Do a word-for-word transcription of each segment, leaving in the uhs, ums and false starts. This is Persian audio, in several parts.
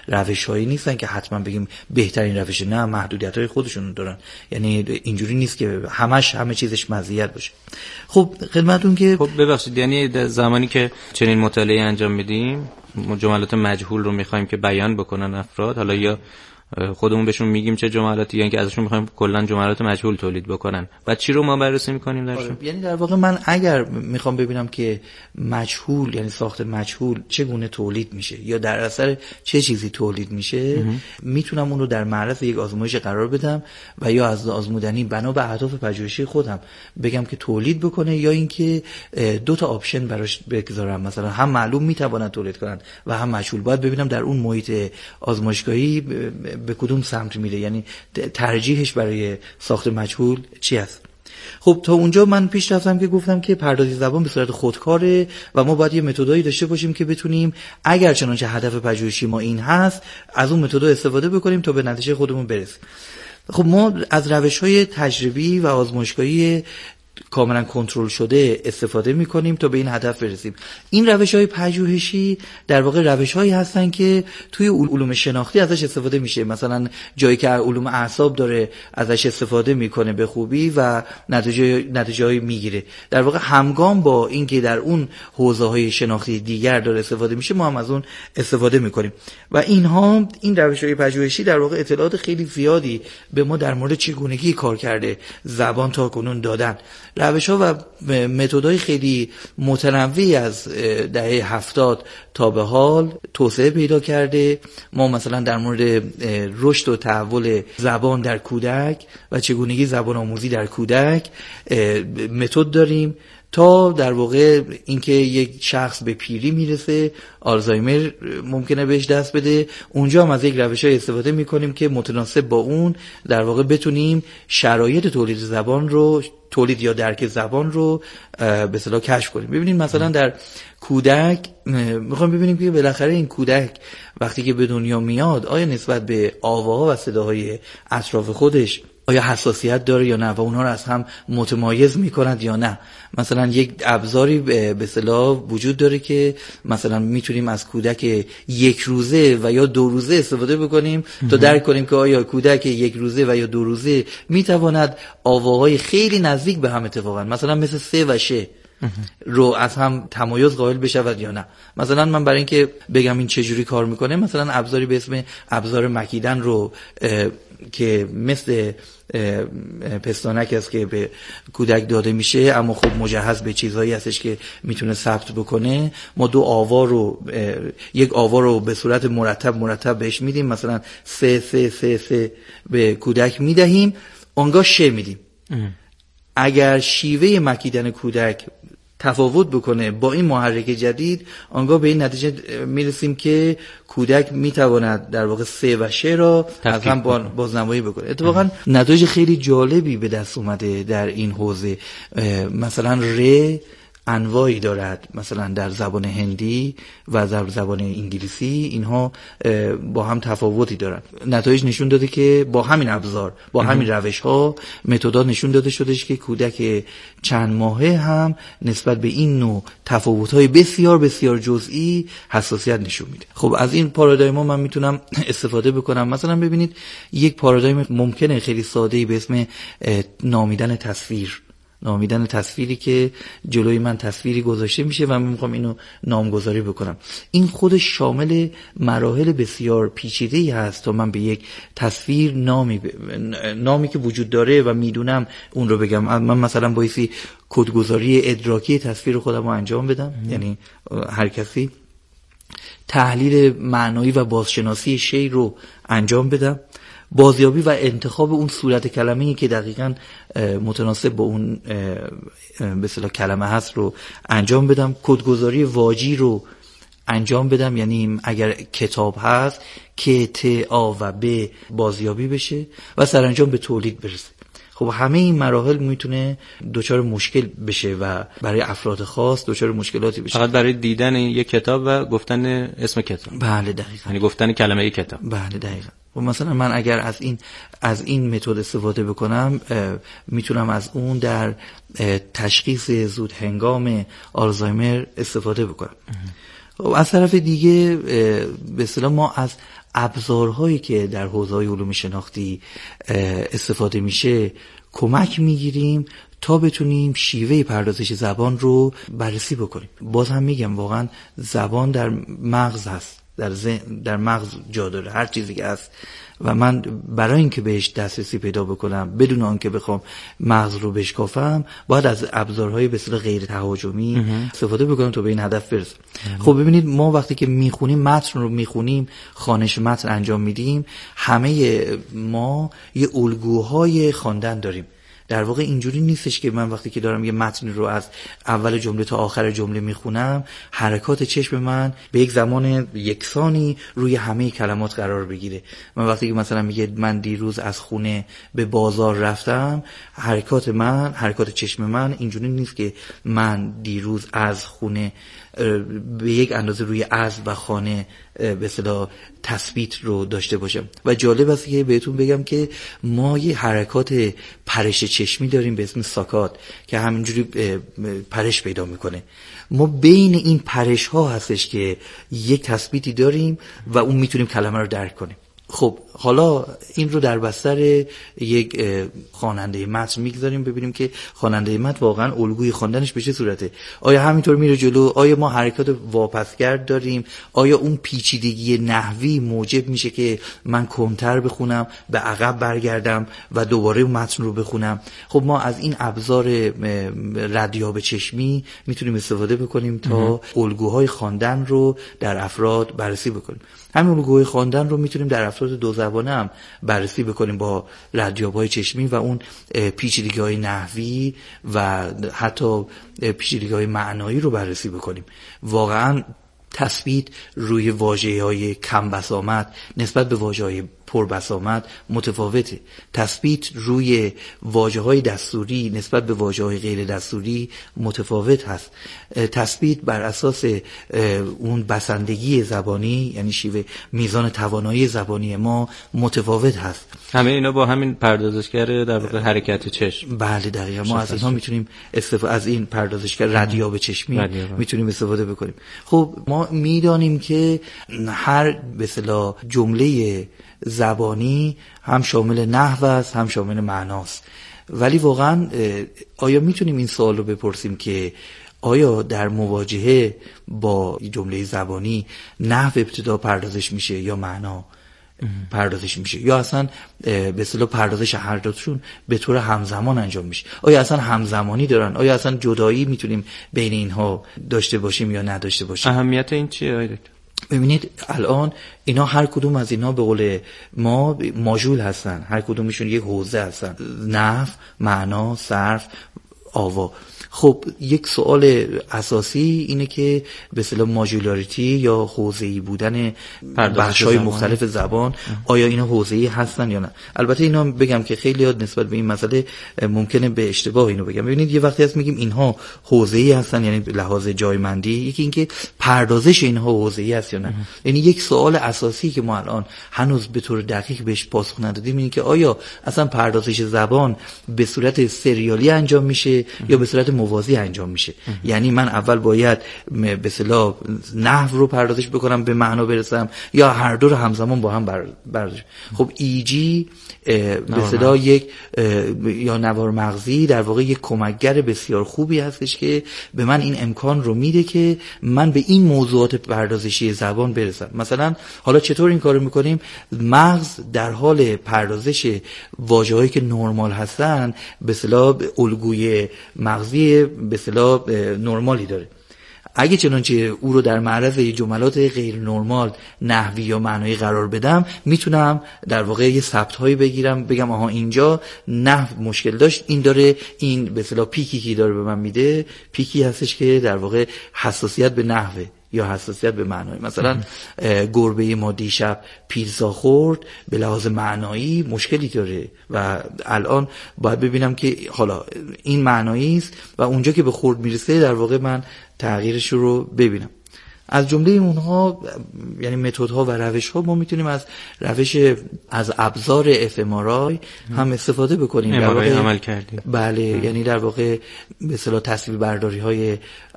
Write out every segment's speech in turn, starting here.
روش‌هایی نیستن که حتما بگیم بهترین روشه، نه محدودیت‌های خودشون دارن، یعنی اینجوری نیست که همش همه چیزش مزیت باشه. خب خدمتتون که خب ببخشید، یعنی زمانی که چنین مطالعه انجام میدیم جملات مجهول رو می‌خوایم که بیان بکنن افراد، حالا یا خودمون بهشون میگیم چه جملاتی، یعنی که ازشون می‌خوایم کلا جملات مجهول تولید بکنن، بعد چی رو ما بررسی می‌کنیم درشون؟ آره. یعنی در واقع من اگر میخوام ببینم که مجهول، یعنی ساخت مجهول چگونه تولید میشه یا در اثر چه چیزی تولید میشه، میتونم اون رو در معرض یک آزمایش قرار بدم و یا از آزمودنی بنا به اهداف پژوهشی خودم بگم که تولید بکنه، یا اینکه دو تا آپشن براش بگذارم، مثلا هم معلوم میتواند تولید کنن و هم مجهول. باید ببینم در اون محیط آزمایشگاهی به کدوم سمت میره، یعنی ترجیحش برای ساخت مجهول چی است. خب تا اونجا من پیش رفتم که گفتم که پردازی زبان به صورت خودکاره و ما باید یه متدایی داشته باشیم که بتونیم اگر چنانچه هدف پژوهشی ما این هست از اون متد استفاده بکنیم تا به نتیجه خودمون برسیم. خب ما از روش‌های تجربی و آزمایشگاهی کاملا کنترل شده استفاده می‌کنیم تا به این هدف برسیم. این روش‌های پژوهشی در واقع روش‌هایی هستن که توی علوم شناختی ازش استفاده میشه، مثلا جایی که علوم اعصاب داره ازش استفاده میکنه به خوبی و نتیجه نتیجه‌ای میگیره. در واقع همگام با اینکه در اون حوزه‌های شناختی دیگر داره استفاده میشه، ما هم از اون استفاده میکنیم و اینها این روش‌های پژوهشی در واقع اطلاعات خیلی زیادی به ما در مورد چگونگی کار کرده زبان تا کنون دادن. روش‌ها و متدهای خیلی متنوعی از دهه هفتاد تا به حال توسعه پیدا کرده. ما مثلا در مورد رشد و تحول زبان در کودک و چگونگی زبان آموزی در کودک متد داریم، تا در واقع اینکه یک شخص به پیری میرسه، آلزایمر ممکنه بهش دست بده، اونجا هم از یک روش‌های استفاده میکنیم که متناسب با اون در واقع بتونیم شرایط تولید زبان رو تولید یا درک زبان رو به اصطلاح کشف کنیم. ببینید مثلا در کودک میخوام ببینیم که بالاخره این کودک وقتی که به دنیا میاد آیا نسبت به آواها و صداهای اطراف خودش آیا حساسیت داره یا نه و اونها رو از هم متمایز میکند یا نه. مثلا یک ابزاری به اصطلاح وجود داره که مثلا میتونیم از کودک یک روزه و یا دو روزه استفاده بکنیم تا درک کنیم که آیا کودک یک روزه و یا دو روزه میتواند آواهای خیلی نزدیک به هم اتفاقا مثلا مثل سه و شه رو از هم تمایز قائل بشود یا نه. مثلا من برای اینکه بگم این چجوری کار میکنه، مثلا ابزاری به اسم ابزار مکیدن رو که مثل پستانک است که به کودک داده میشه اما خب مجهز به چیزهایی هستش که میتونه ثبت بکنه، ما دو آوا رو یک آوا رو به صورت مرتب مرتب بهش میدیم، مثلا سه سه سه سه به کودک میدهیم، آنگاه شه میدیم. اگر شیوه مکیدن کودک تفاوت بکنه با این محرک جدید، آنگاه به این نتیجه میرسیم که کودک میتواند در واقع سه و شه را از هم بازنمایی بکنه. اتفاقا نتایج خیلی جالبی به دست اومده در این حوزه. مثلا ر انواعی دارد، مثلا در زبان هندی و در زبان انگلیسی اینها با هم تفاوتی دارن. نتایج نشون داده که با همین ابزار با همین روش ها متدات نشون داده شدش که کودک چند ماهه هم نسبت به این نوع تفاوت های بسیار بسیار جزئی حساسیت نشون میده. خب از این پارادایم ها من میتونم استفاده بکنم. مثلا ببینید یک پارادایم ممکنه خیلی ساده‌ای به اسم نامیدن تصویر، نامیدن تصویری که جلوی من تصویری گذاشته میشه و من میخوام اینو نامگذاری بکنم. این خودش شامل مراحل بسیار پیچیده‌ای هست تا من به یک تصویر نامی ب... نامی که وجود داره و میدونم اون رو بگم. من مثلا بایستی کدگذاری ادراکی تصویر خودم رو انجام بدم، یعنی هر کسی تحلیل معنایی و بازشناسی شی رو انجام بدم، بازیابی و انتخاب اون صورت کلمه‌ای که دقیقاً متناسب با اون به اصطلاح کلمه هست رو انجام بدم، کدگذاری واجی رو انجام بدم، یعنی اگر کتاب هست که ت آ و ب بازیابی بشه و سرانجام به تولید برسه. خب همه این مراحل میتونه دچار مشکل بشه و برای افراد خاص دچار مشکلاتی بشه. فقط برای دیدن یک کتاب و گفتن اسم کتاب. بله دقیقاً. یعنی گفتن کلمه کتاب. بله دقیقاً. و مثلا من اگر از این از این متد استفاده بکنم میتونم از اون در تشخیص زود هنگام آلزایمر استفاده بکنم. از طرف دیگه به اصطلاح ما از ابزارهایی که در حوزه‌های علوم شناختی استفاده میشه کمک میگیریم تا بتونیم شیوه پردازش زبان رو بررسی بکنیم. باز هم میگم واقعا زبان در مغز هست، در در مغز جا داره، هر چیزی که هست و من برای اینکه بهش دسترسی پیدا بکنم بدون آنکه بخوام مغز رو بشکافم باید از ابزارهای به اصطلاح غیر تهاجمی استفاده بکنم تا به این هدف برسم. خب ببینید ما وقتی که میخونیم متن رو میخونیم، خوانش متن انجام میدیم، همه ما یه الگوهای خواندن داریم. در واقع اینجوری نیستش که من وقتی که دارم یه متن رو از اول جمله تا آخر جمله میخونم حرکات چشم من به یک زمان یکسانی روی همه کلمات قرار بگیره. من وقتی که مثلا میگه من دیروز از خونه به بازار رفتم، حرکات من حرکات چشم من اینجوری نیست که من دیروز از خونه به یک اندازه روی از و خانه به اصطلاح تثبیت رو داشته باشم. و جالب است که بهتون بگم که ما یه حرکات پرش چشمی داریم به اسم ساکات که همینجوری پرش پیدا میکنه. ما بین این پرش ها هستش که یک تثبیتی داریم و اون میتونیم کلمه رو درک کنیم. خب حالا این رو در بستر یک خواننده متن میگذاریم ببینیم که خواننده متن واقعا الگوی خواندنش به چه صورته. آیا همینطور میره جلو؟ آیا ما حرکات واپسگرد داریم؟ آیا اون پیچیدگی نحوی موجب میشه که من کمتر بخونم، به عقب برگردم و دوباره اون متن رو بخونم؟ خب ما از این ابزار ردیاب چشمی میتونیم استفاده بکنیم تا الگوهای خواندن رو در افراد بررسی بکنیم. همین الگوهای خواندن رو میتونیم در افراد دو زبانه هم بررسی بکنیم با ردیاب‌های چشمی و اون پیچیدگی‌های نحوی و حتی پیچیدگی‌های معنایی رو بررسی بکنیم. واقعاً تثبیت روی واژه‌های کم بسامد نسبت به واژه‌های پر بسامد متفاوته. تثبیت روی واژه‌های دستوری نسبت به واژه‌های غیر دستوری متفاوت هست. تثبیت بر اساس اون بسندگی زبانی یعنی شیوه میزان توانایی زبانی ما متفاوت هست. همه اینا با همین پردازشگر در واقع حرکت چشم. بله دقیقاً ما از اینها میتونیم استفاده از این پردازشگر ردیاب چشمی میتونیم استفاده بکنیم. خب ما میدانیم که هر به اصطلاح جمله زبانی هم شامل نحو است هم شامل معناست. ولی واقعا آیا میتونیم این سوال رو بپرسیم که آیا در مواجهه با جمله زبانی نحو ابتدا پردازش میشه یا معنا پردازش میشه یا اصلا به اصطلاح پردازش هر دوشون به طور همزمان انجام میشه؟ آیا اصلا همزمانی دارن؟ آیا اصلا جدایی میتونیم بین اینها داشته باشیم یا نداشته باشیم؟ اهمیت این چیه آقای دکتر؟ ببینید الان اینا هر کدوم از اینا به قول ما ماژول هستن، هر کدومشون یک حوزه هستن، نحو، معنا، صرف، آوا. خب یک سوال اساسی اینه که به اصطلاح ماژولاریتی یا حوزه‌ای بودن بخش‌های مختلف زبان آیا اینا حوزه‌ای هستن یا نه. البته اینا بگم که خیلی ها نسبت به این مسئله ممکنه به اشتباه اینو بگم. ببینید یه وقتی هست میگیم اینها حوزه‌ای هستن یعنی لحاظ جایمندی، یکی اینکه پردازش اینها حوزه‌ای است یا نه. یعنی یک سوال اساسی که ما الان هنوز به طور دقیق بهش پاسخ ندادیم اینه که آیا اصلا پردازش زبان به صورت سریالی انجام میشه یا به صورت موازی انجام میشه؟ یعنی من اول باید به اصطلاح نحو رو پردازش بکنم به معنا برسم یا هر دو رو همزمان با هم برداشت؟ خب ایجی به اصطلاح یک یا نوار مغزی در واقع یک کمکگر بسیار خوبی هستش که به من این امکان رو میده که من به این موضوعات پردازشی زبان برسم. مثلا حالا چطور این کارو میکنیم؟ مغز در حال پردازش واژه‌هایی که نرمال هستن به اصطلاح الگوی مغزی به اصطلاح نرمالی داره. اگه چنانچه او رو در معرض جملات غیر نرمال نحوی یا معنایی قرار بدم میتونم در واقع یه ثبت‌هایی بگیرم بگم آها اینجا نحو مشکل داشت، این داره این به اصطلاح پیکی که داره به من میده پیکی هستش که در واقع حساسیت به نحوه یا حساسیت به معنایی. مثلا گربه ما دیشب پیتزا خورد به لحاظ معنایی مشکلی داره و الان باید ببینم که حالا این معنایی است و اونجا که به خورد میرسه در واقع من تغییرش رو ببینم. از جمله اونها یعنی متدها و روش‌ها ما میتونیم از روش از ابزار اف ام آر آی هم استفاده بکنیم. در واقع عمل کردیم. بله ام. یعنی در واقع به اصطلاح تصویر برداری‌های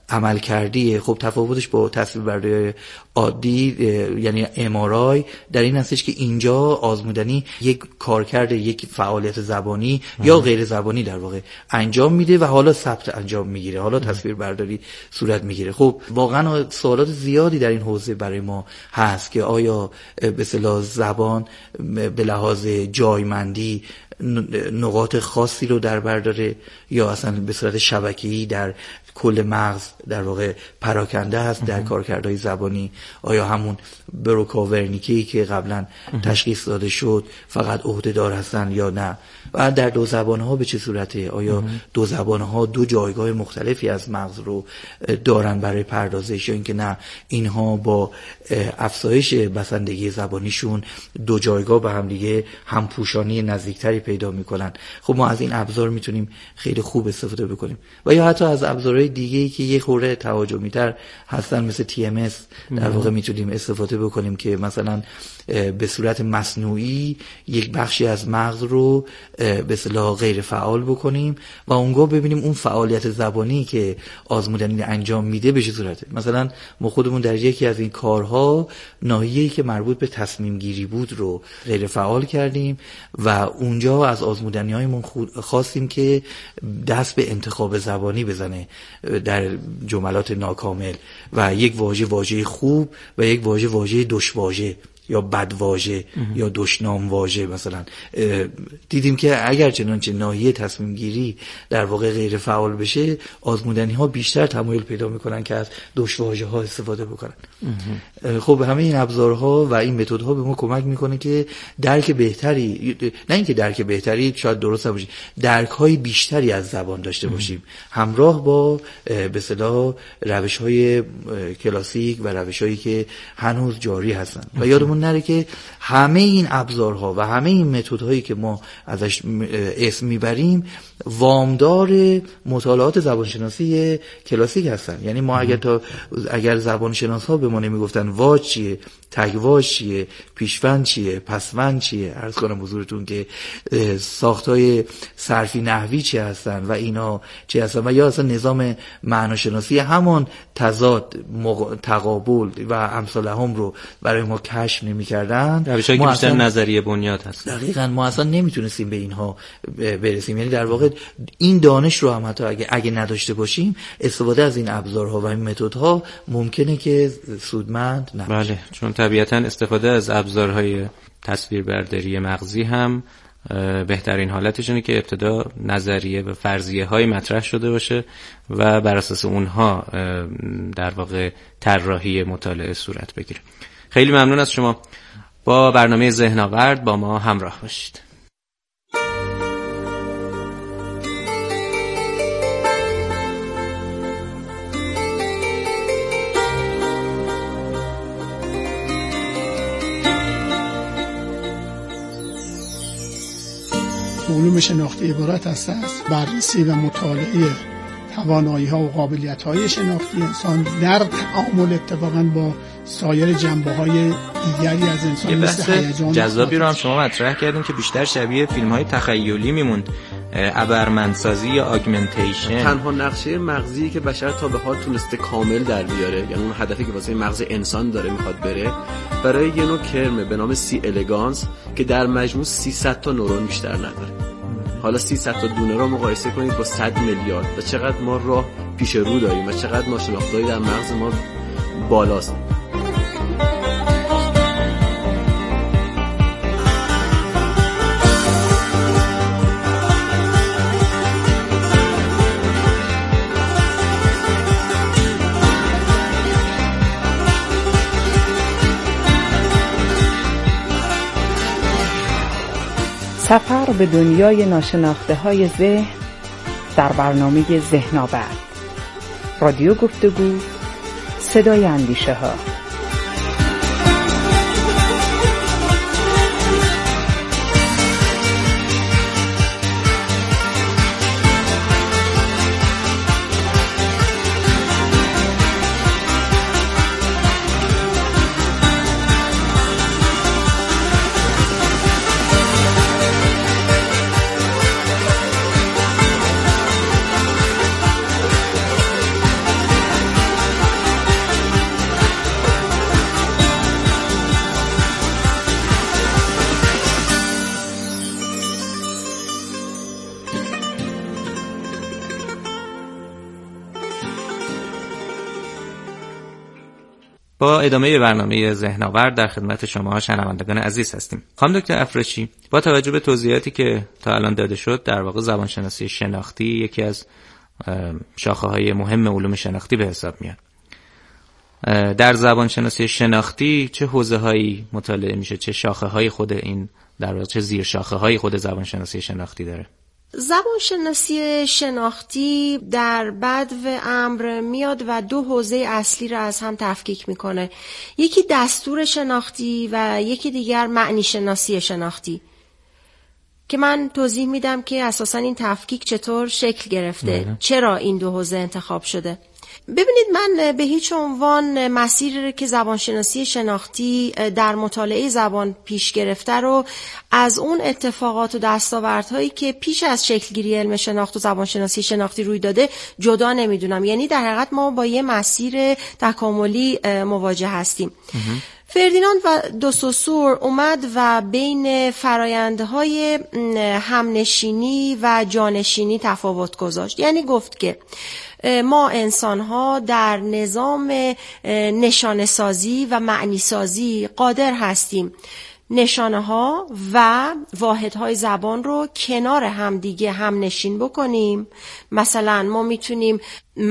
عمل کردیه. خب تفاوتش با تصویربرداری عادی یعنی ام آر آی در این هستش که اینجا آزمودنی یک کارکرد یک فعالیت زبانی ام. یا غیر زبانی در واقع انجام میده و حالا ثبت انجام میگیره، حالا تصویربرداری صورت میگیره. خب واقعا سوالات زیادی در این حوزه برای ما هست که آیا به اصطلاح زبان به لحاظ جایمندی نقاط خاصی رو در بر داره یا اصلا به صورت شبکه‌ای در کل مغز در واقع پراکنده هست در کارکردهای زبانی. آیا همون بروکاورنیکی که قبلا تشخیص داده شد فقط عهده‌دار هستن یا نه؟ و در دو زبان‌ها به چه صورته؟ آیا دو زبان‌ها دو جایگاه مختلفی از مغز رو دارن برای پردازش یا اینکه نه اینها با افزایش بسندگی زبانیشون دو جایگاه به هم دیگه همپوشانی نزدیکتری پیدا میکنن؟ خب ما از این ابزار میتونیم خیلی خوب استفاده بکنیم و یا حتی از ابزارهای دیگه‌ای که یه خورده تهاجمی‌تر هستن مثل تی ام اس در واقع میتونیم استفاده بکنیم که مثلا به صورت مصنوعی یک بخشی از مغز رو به اصطلاح غیر فعال بکنیم و اونگاه ببینیم اون فعالیت زبانی که آزمودنی انجام میده به چه صورته. مثلا ما خودمون در یکی از این کارها ناحیه‌ای که مربوط به تصمیم گیری بود رو غیر فعال کردیم و اونجا از آزمودنی‌هایمون خواستیم که دست به انتخاب زبانی بزنه در جملات ناکامل و یک واژه واژه خوب و یک واژه واژه دشواژه یا بدواژه یا دشنام واژه. مثلا دیدیم که اگر چنانچه ناحیه تصمیم گیری در واقع غیر فعال بشه آزمودنی ها بیشتر تمایل پیدا میکنن که از دشواژه ها استفاده بکنن. خب همه این ابزارها و این متدها به ما کمک میکنه که درک بهتری، نه اینکه درک بهتری شاید درست نباشه، درک های بیشتری از زبان داشته باشیم همراه با به اصطلاح روش های کلاسیک و روش هایی که هنوز جاری هستن. و یادمون نره که همه این ابزارها و همه این متدهایی که ما ازش اسم میبریم وامدار مطالعات زبانشناسی کلاسیک هستن. یعنی ما اگر تا اگر زبانشناس ها به ما نمیگفتن واژ چیه، تگواژ چیه، پیشوند چیه، پسوند چیه، عرض کنم حضورتون که ساختای صرفی نحوی چی هستن و اینا چی هستن و یا اصلا نظام معناشناسی همان تضاد مق... تقابل و امثال هم رو برای ما کشف نمی‌کردن، روشایی که بیشتر نظریه بنیاد هست. دقیقاً ما اصلا نمیتونستیم به اینها برسیم. یعنی در واقع این دانش رو هم حتی اگه اگه نداشته باشیم استفاده از این ابزارها و این متدها ممکنه که سودمند نباشه. بله، چون طبیعتاً استفاده از ابزارهای تصویربرداری مغزی هم بهترین حالتش اینه که ابتدا نظریه و فرضیه های مطرح شده باشه و بر اساس اونها در واقع طراحی مطالعه صورت بگیره. خیلی ممنون از شما. با برنامه ذهن‌آورد با ما همراه باشید. علوم شناختی عبارت است از بررسی و مطالعه توانایی‌ها و قابلیت‌های شناختی انسان در تعامل اتفاقاً با سایر جنبه‌های دیگری از انسان. یه بحث جذابی رو هم شما مطرح کردین که بیشتر شبیه فیلم‌های تخیلی میموند، ابرمنسازی یا آگمنتیشن. تنها نقشه مغزی که بشر تا به حال تونسته کامل در بیاره، یعنی اون هدفی که واسه مغز انسان داره میخواد بره، برای یه نوع کرمه به نام سی الگانس که در مجموع سیصد تا نورون بیشتر نداره. حالا سیصد تا دونه رو مقایسه کنید با صد میلیارد و چقدر ما راه پیش رو داریم و چقدر ناشناخته‌ای در مغز ما بالاست. سفر به دنیای ناشناخته های ذهن در برنامه ذهن‌آورد. رادیو گفتگو، صدای اندیشه ها. با ادامه برنامه ذهن‌آور در خدمت شما شنوندگان عزیز هستیم. خانم دکتر افراشی، با توجه به توضیحاتی که تا الان داده شد، در واقع زبانشناسی شناختی یکی از شاخه‌های مهم علوم شناختی به حساب میاد. در زبانشناسی شناختی چه حوزه‌هایی مطالعه میشه؟ چه شاخه‌های خود این در واقع چه زیر شاخه‌های خود زبانشناسی شناختی داره؟ زبانشناسی شناختی در بدو امر میاد و دو حوزه اصلی را از هم تفکیک میکنه. یکی دستور شناختی و یکی دیگر معنی شناسی شناختی، که من توضیح میدم که اساساً این تفکیک چطور شکل گرفته، بله. چرا این دو حوزه انتخاب شده. ببینید، من به هیچ عنوان مسیری که زبانشناسی شناختی در مطالعه زبان پیش گرفته رو از اون اتفاقات و دستاوردهایی که پیش از شکلگیری علم شناخت و زبانشناسی شناختی روی داده جدا نمیدونم. یعنی در حقیقت ما با یه مسیر تکاملی مواجه هستیم. فردیناند و دو سوسور اومد و بین فرایندهای همنشینی و جانشینی تفاوت گذاشت. یعنی گفت که ما انسان‌ها در نظام نشانه سازی و معنی سازی قادر هستیم نشانه ها و واحدهای زبان رو کنار هم دیگه هم نشین بکنیم. مثلا ما میتونیم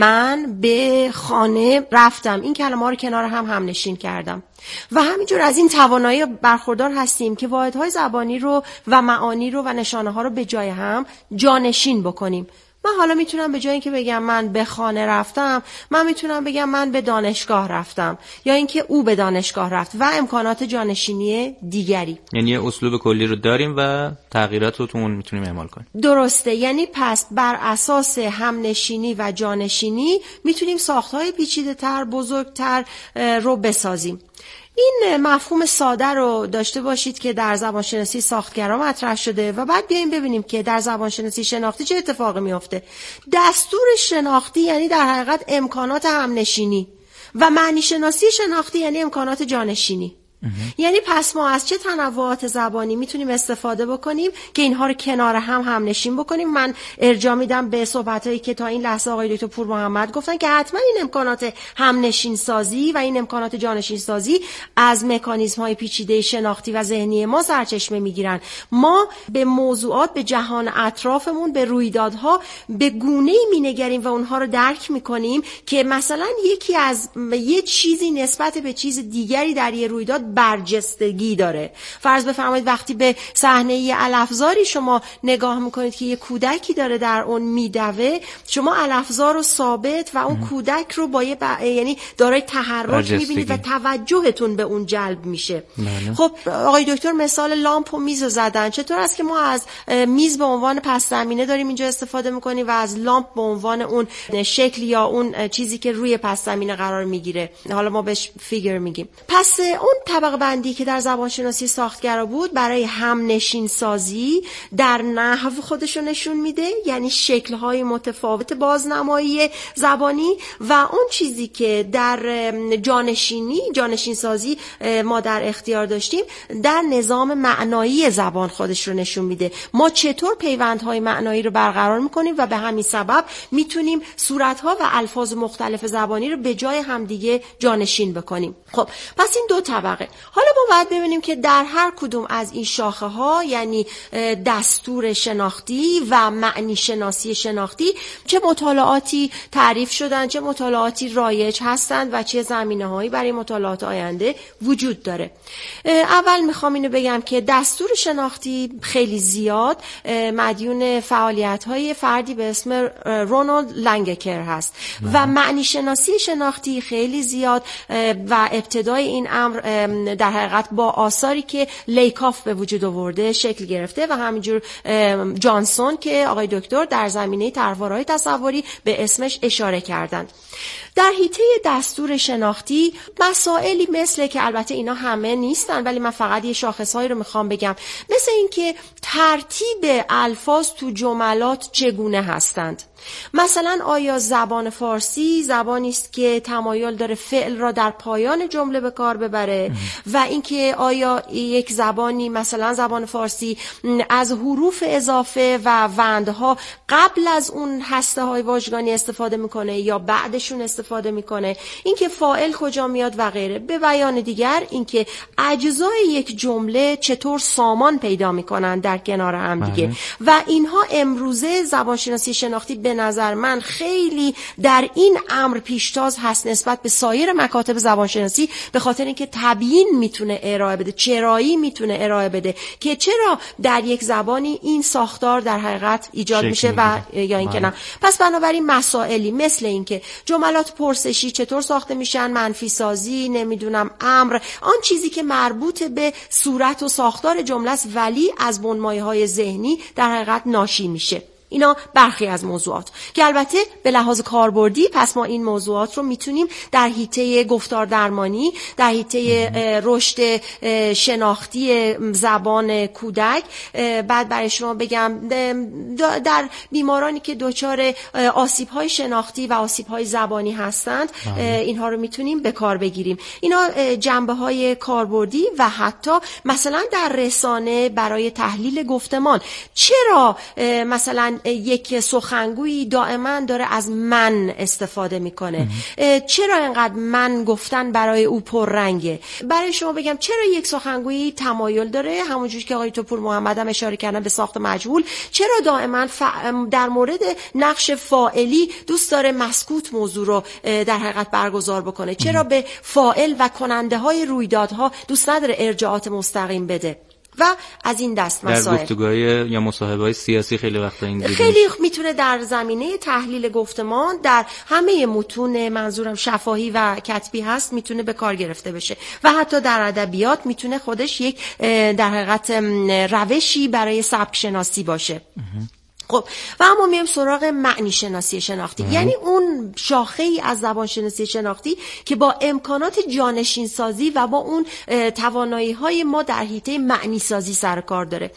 من به خانه رفتم، این کلمه ها رو کنار هم هم نشین کردم و همینجور از این توانایی برخوردار هستیم که واحدهای زبانی رو و معانی رو و نشانه ها رو به جای هم جانشین بکنیم. من حالا میتونم به جای اینکه بگم من به خانه رفتم، من میتونم بگم من به دانشگاه رفتم، یا اینکه او به دانشگاه رفت و امکانات جانشینی دیگری. یعنی یه اسلوب کلی رو داریم و تغییرات رو تو اون میتونیم اعمال کنیم. درسته. یعنی پس بر اساس همنشینی و جانشینی میتونیم ساخت‌های پیچیده‌تر، بزرگتر رو بسازیم. این مفهوم ساده رو داشته باشید که در زبانشناسی ساختگرا مطرح شده و بعد بیایم ببینیم که در زبانشناسی شناختی چه اتفاقی میفته. دستور شناختی یعنی در حقیقت امکانات همنشینی و معنی شناسی شناختی یعنی امکانات جانشینی. یعنی پس ما از چه تنوعات زبانی میتونیم استفاده بکنیم که اینها رو کنار هم هم نشین بکنیم. من ارجاع میدم به صحبتایی که تا این لحظه آقای دکتر پور محمد گفتن که حتما این امکانات هم نشین سازی و این امکانات جانشین سازی از مکانیزم های پیچیده شناختی و ذهنی ما سرچشمه میگیرن. ما به موضوعات، به جهان اطرافمون، به رویدادها به گونه‌ای مینگریم و اونها رو درک میکنیم که مثلا یکی از یه چیزی نسبت به چیز دیگری در یه رویداد برجستگی داره. فرض بفرمایید وقتی به صحنه علفزاری شما نگاه میکنید که یه کودکی داره در اون میدوه، شما علفزار رو ثابت و اون کودک رو با یه ب... یعنی دارای تحرک میبینید و توجهتون به اون جلب میشه. معنی. خب آقای دکتر مثال لامپ و میز رو زدن. چطور است که ما از میز به عنوان پس زمینه داریم اینجا استفاده میکنیم و از لامپ به عنوان اون شکل یا اون چیزی که روی پس زمینه قرار میگیره، حالا ما بهش فیگر میگیم. پس اون طبقه بندی که در زبانشناسی ساختگرا بود برای هم نشین سازی در نحو خودشو نشون میده، یعنی شکل‌های متفاوت بازنمایی زبانی، و اون چیزی که در جانشینی جانشین سازی ما در اختیار داشتیم در نظام معنایی زبان خودش رو نشون میده. ما چطور پیوندهای معنایی رو برقرار میکنیم و به همین سبب میتونیم صورت‌ها و الفاظ مختلف زبانی رو به جای همدیگه جانشین بکنیم. خب پس این دو طبقه. حالا ما باید ببینیم که در هر کدوم از این شاخه ها، یعنی دستور شناختی و معنی شناسی شناختی، چه مطالعاتی تعریف شدن، چه مطالعاتی رایج هستند و چه زمینه‌هایی برای مطالعات آینده وجود داره. اول میخوام اینو بگم که دستور شناختی خیلی زیاد مدیون فعالیت‌های فردی به اسم رونالد لنگکر هست و معنی شناسی شناختی خیلی زیاد و ابتدای این امر در حقیقت با آثاری که لیکاف به وجود آورده شکل گرفته و همینجور جانسون که آقای دکتر در زمینه طرحوارهای تصوری به اسمش اشاره کردند. در حیطه دستور شناختی مسائلی مثل که البته اینا همه نیستن ولی من فقط یه شاخصهایی رو میخوام بگم، مثل این که ترتیب الفاظ تو جملات چگونه هستند. مثلا آیا زبان فارسی زبانی است که تمایل داره فعل را در پایان جمله به کار ببره و اینکه آیا یک زبانی مثلا زبان فارسی از حروف اضافه و وندها قبل از اون هسته های واژگانی استفاده میکنه یا بعدشون استفاده میکنه، اینکه فاعل کجا میاد و غیره. به بیان دیگر اینکه اجزای یک جمله چطور سامان پیدا میکنن در کنار هم دیگه و اینها امروزه زبانشناسی شناختی به نظر من خیلی در این امر پیشتاز هست نسبت به سایر مکاتب زبانشناسی، به خاطر اینکه تبیین میتونه ارائه بده، چرایی میتونه ارائه بده که چرا در یک زبانی این ساختار در حقیقت ایجاد میشه و یا اینکه نه. پس بنابراین مسائلی مثل اینکه جملات پرسشی چطور ساخته میشن، منفی سازی، نمیدونم امر، آن چیزی که مربوط به صورت و ساختار جمله است ولی از بنمایه‌های ذهنی در حقیقت ناشی میشه. اینا برخی از موضوعات که البته به لحاظ کاربردی پس ما این موضوعات رو میتونیم در حیطه گفتار درمانی، در حیطه رشد شناختی زبان کودک، بعد برای شما بگم در بیمارانی که دچار آسیب‌های شناختی و آسیب‌های زبانی هستند اینها رو میتونیم به کار بگیریم. اینا جنبه‌های کاربردی و حتی مثلا در رسانه برای تحلیل گفتمان چرا مثلا یک سخنگویی دائما داره از من استفاده میکنه، چرا اینقدر من گفتن برای او پررنگه. برای شما بگم چرا یک سخنگویی تمایل داره، همونجوری که آقای توپور محمد هم اشاره کردن به ساخت مجهول، چرا دائما ف... در مورد نقش فاعلی دوست داره مسکوت موضوع رو در حقیقت برگزار بکنه، چرا به فاعل و کننده های رویدادها دوست نداره ارجاعات مستقیم بده و از این دست مسائل. در گفتگوهای یا مصاحبه‌های سیاسی خیلی وقتا این دیدیم. خیلی میتونه در زمینه تحلیل گفتمان در همه متون، منظورم شفاهی و کتبی هست، میتونه به کار گرفته بشه و حتی در ادبیات میتونه خودش یک در حقیقت روشی برای سبک شناسی باشه. خب و اما میایم سراغ معنی شناسی شناختی، یعنی اون شاخه ای از زبان شناسی شناختی که با امکانات جانشین سازی و با اون توانایی های ما در حیطه معنی سازی سر کار داره.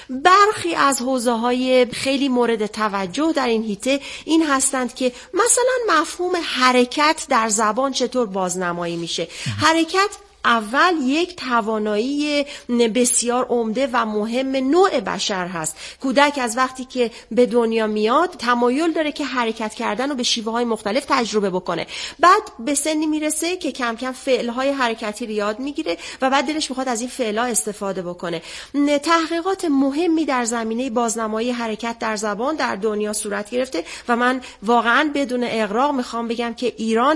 برخی از حوزه های خیلی مورد توجه در این حیطه این هستند که مثلا مفهوم حرکت در زبان چطور بازنمایی میشه. حرکت اول یک توانایی بسیار عمده و مهم نوع بشر هست. کودک از وقتی که به دنیا میاد تمایل داره که حرکت کردن رو به شیوه های مختلف تجربه بکنه، بعد به سنی میرسه که کم کم فعل های حرکتی رو یاد میگیره و بعد دلش میخواد از این فعل ها استفاده بکنه. تحقیقات مهمی در زمینه بازنمایی حرکت در زبان در دنیا صورت گرفته و من واقعا بدون اغراق میخوام بگم که ایران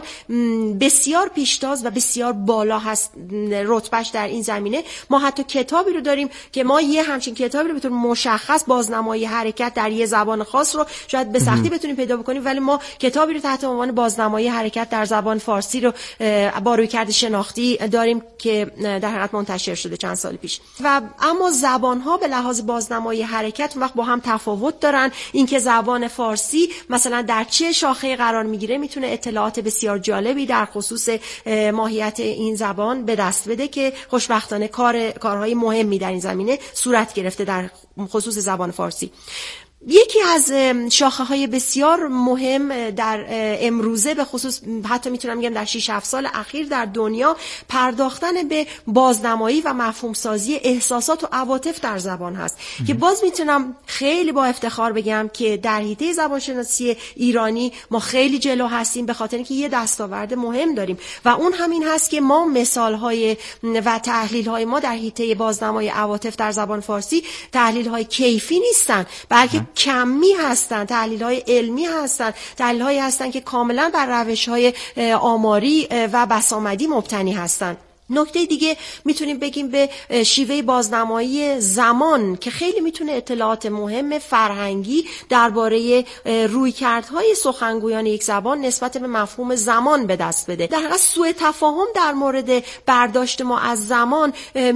بسیار پیشتاز و بسیار بالا هست رتبهش در این زمینه. ما حتی کتابی رو داریم که ما یه همچین کتابی رو به طور مشخص بازنمایی حرکت در یه زبان خاص رو شاید به سختی بتونیم پیدا بکنیم، ولی ما کتابی رو تحت عنوان بازنمایی حرکت در زبان فارسی رو با رویکرد شناختی داریم که در حقیقت منتشر شده چند سال پیش. و اما زبان‌ها به لحاظ بازنمایی حرکت وقت با هم تفاوت دارن. اینکه زبان فارسی مثلا در چه شاخه قرار میگیره میتونه اطلاعات بسیار جالبی در خصوص ماهیت این زبان به دست بده که خوشبختانه کار کارهای مهمی در این زمینه صورت گرفته در خصوص زبان فارسی. یکی از شاخه های بسیار مهم در امروزه به خصوص حتی میتونم بگم در شش هفت سال اخیر در دنیا پرداختن به بازنمایی و مفهوم سازی احساسات و عواطف در زبان هست که باز میتونم خیلی با افتخار بگم که در حیطه زبانشناسی ایرانی ما خیلی جلو هستیم، به خاطر اینکه یه دستاورد مهم داریم و اون همین هست که ما مثال های و تحلیل های ما در حیطه بازنمایی عواطف در زبان فارسی تحلیل های کیفی نیستن، بلکه کمی هستن، تحلیل‌های علمی هستن، تحلیل‌هایی هستن که کاملا بر روش‌های آماری و بسامدی مبتنی هستن. نکته دیگه میتونیم بگیم به شیوه بازنمایی زمان که خیلی میتونه اطلاعات مهم فرهنگی درباره رویکردهای سخنگویان یک زبان نسبت به مفهوم زمان به دست بده. در حقیقت سوء تفاهم در مورد برداشت ما از زمان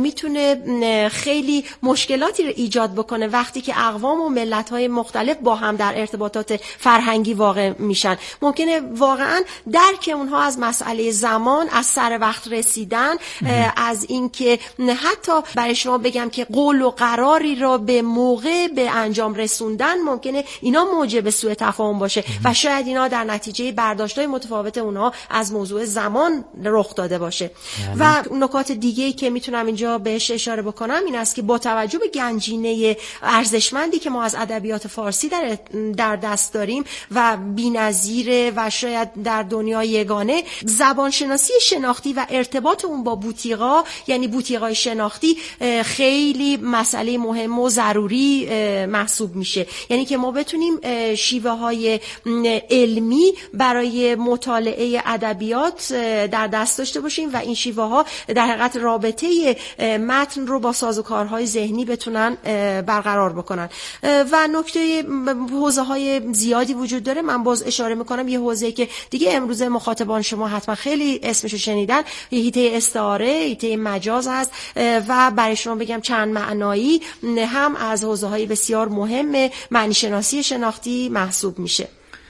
میتونه خیلی مشکلاتی رو ایجاد بکنه وقتی که اقوام و ملت‌های مختلف با هم در ارتباطات فرهنگی واقع میشن. ممکنه واقعا درک اونها از مسئله زمان، از سر وقت رسیدن از اینکه حتی برای شما بگم که قول و قراری را به موقع به انجام رسوندن ممکنه اینا موجب سوء تفاهم باشه و شاید اینا در نتیجه برداشت‌های متفاوت اونها از موضوع زمان رخ داده باشه. و نکات دیگه‌ای که میتونم اینجا بهش اشاره بکنم این است که با توجه به گنجینه ارزشمندی که ما از ادبیات فارسی در در دست داریم و بی‌نظیره و شاید در دنیای یگانه، زبانشناسی شناختی و ارتباط اون با بوتیقا یعنی بوتیقای شناختی خیلی مسئله مهم و ضروری محسوب میشه. یعنی که ما بتونیم شیوه های علمی برای مطالعه ادبیات در دست داشته باشیم و این شیوه ها در حقیقت رابطه متن رو با سازوکارهای ذهنی بتونن برقرار بکنن. و نکته حوزه های زیادی وجود داره. من باز اشاره میکنم یه حوزه که دیگه امروز مخاطبان شما حتما خیلی اسمشو شنیدن، حیطه استعاره، حیطه مجاز هست و برای شما بگم چند معنایی هم از حوزه های بسیار مهم معنی شناسی شناختی محسوب میشه.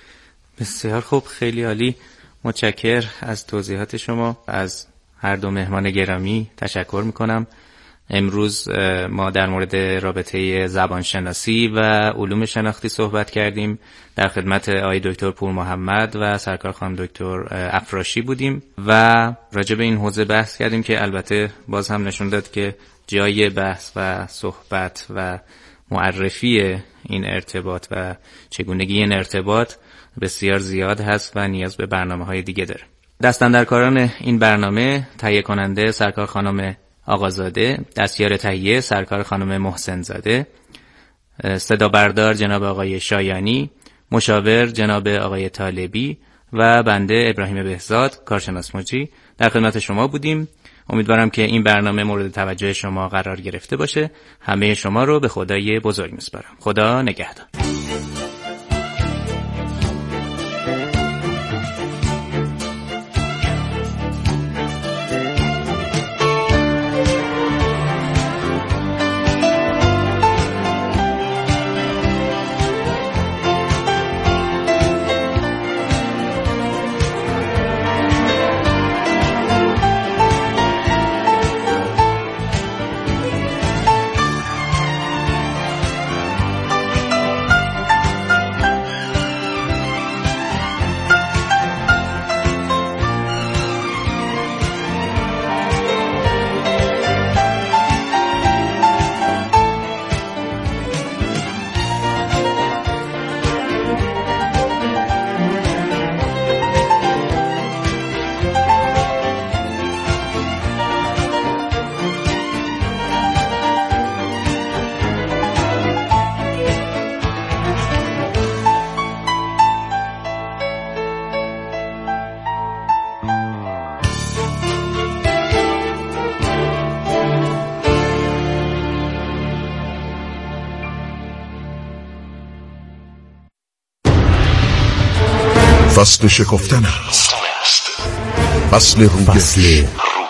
بسیار خوب، خیلی عالی. متشکر از توضیحات شما. از هر دو مهمان گرامی تشکر میکنم. امروز ما در مورد رابطه زبانشناسی و علوم شناختی صحبت کردیم. در خدمت آقای دکتر پور محمد و سرکار خانم دکتر افراشی بودیم و راجع به این حوزه بحث کردیم که البته باز هم نشون داد که جای بحث و صحبت و معرفی این ارتباط و چگونگی این ارتباط بسیار زیاد هست و نیاز به برنامه‌های دیگه داره. دستاندرکاران این برنامه تهیه کننده سرکار خانم آقازاده، دستیار تهیه سرکار خانم محسن زاده، صدا بردار جناب آقای شایانی، مشاور جناب آقای طالبی و بنده ابراهیم بهزاد کارشناس مجری در خدمت شما بودیم. امیدوارم که این برنامه مورد توجه شما قرار گرفته باشه. همه شما رو به خدای بزرگ میسپارم. خدا نگهدار. فصل شکفتن است، فصل رویش.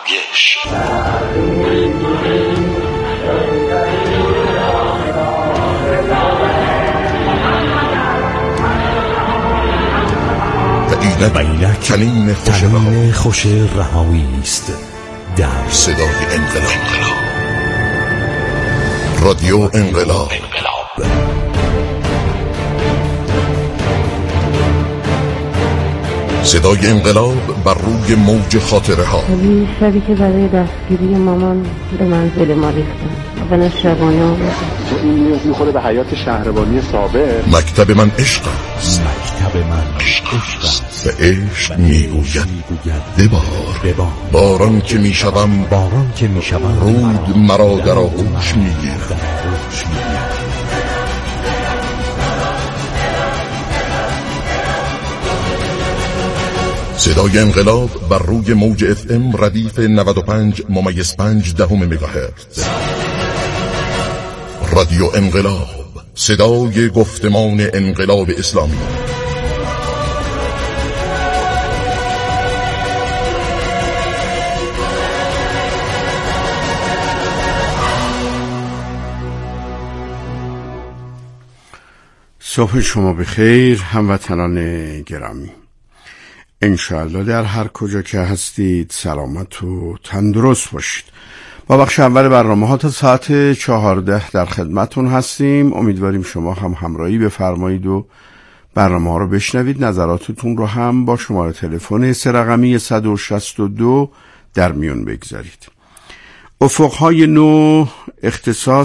و اینک کلیم خوش رهایی است در صدای انقلاب. رادیو انقلاب. صدای انقلاب بر روی موج خاطره ها. شبی که برای دستگیری مامان به منزل ما ریختن و به شبانه آمدن. این نیاز میخوره به حیات شهربانی سابق. مکتب من عشق است. مکتب من عشق است. به عشق میگوید ببار. باران که میشوم باران که میشوم رود مرا در آغوش میگیرد. صدای انقلاب بر روی موج اف ام ردیف نود و پنج ممیز پنج دهم مگاهرتز. رادیو انقلاب، صدای گفتمان انقلاب اسلامی. صبح شما بخیر هموطنان گرامی. انشاءالله در هر کجا که هستید سلامت و تندرست باشید. با بخش اول برنامه ها تا ساعت چهارده در خدمتون هستیم. امیدواریم شما هم همراهی بفرمایید و برنامه ها رو بشنوید. نظراتتون رو هم با شماره تلفن سه رقمی صد و شصت و دو در میون بگذارید. افقهای نو، اختصاص